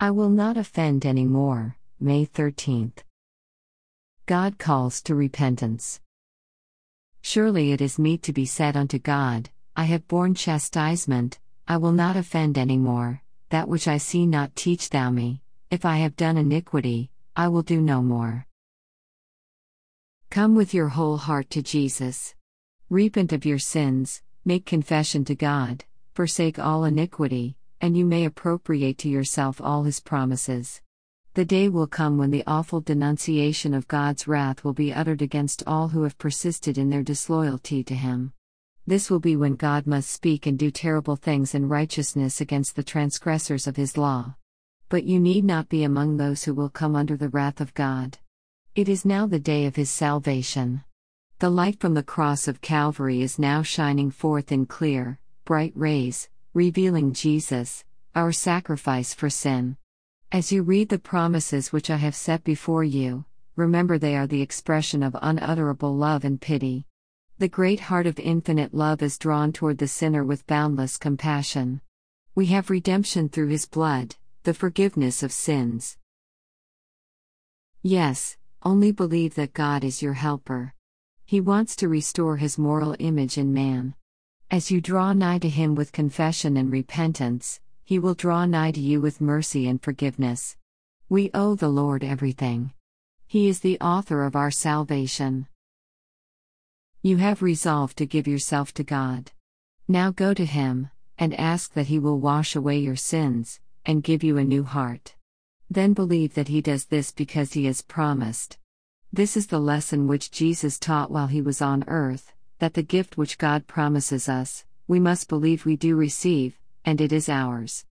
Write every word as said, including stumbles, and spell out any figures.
I will not offend any more. May thirteenth. God calls to repentance. Surely it is meet to be said unto God, I have borne chastisement, I will not offend any more, that which I see not teach thou me, if I have done iniquity, I will do no more. Come with your whole heart to Jesus. Repent of your sins, make confession to God, forsake all iniquity, and you may appropriate to yourself all His promises. The day will come when the awful denunciation of God's wrath will be uttered against all who have persisted in their disloyalty to Him. This will be when God must speak and do terrible things in righteousness against the transgressors of His law. But you need not be among those who will come under the wrath of God. It is now the day of His salvation. The light from the cross of Calvary is now shining forth in clear, bright rays, revealing Jesus, our sacrifice for sin. As you read the promises which I have set before you, remember they are the expression of unutterable love and pity. The great heart of infinite love is drawn toward the sinner with boundless compassion. We have redemption through His blood, the forgiveness of sins. Yes, only believe that God is your helper. He wants to restore His moral image in man. As you draw nigh to Him with confession and repentance, He will draw nigh to you with mercy and forgiveness. We owe the Lord everything. He is the author of our salvation. You have resolved to give yourself to God. Now go to Him, and ask that He will wash away your sins, and give you a new heart. Then believe that He does this because He has promised. This is the lesson which Jesus taught while He was on earth, that the gift which God promises us, we must believe we do receive, and it is ours.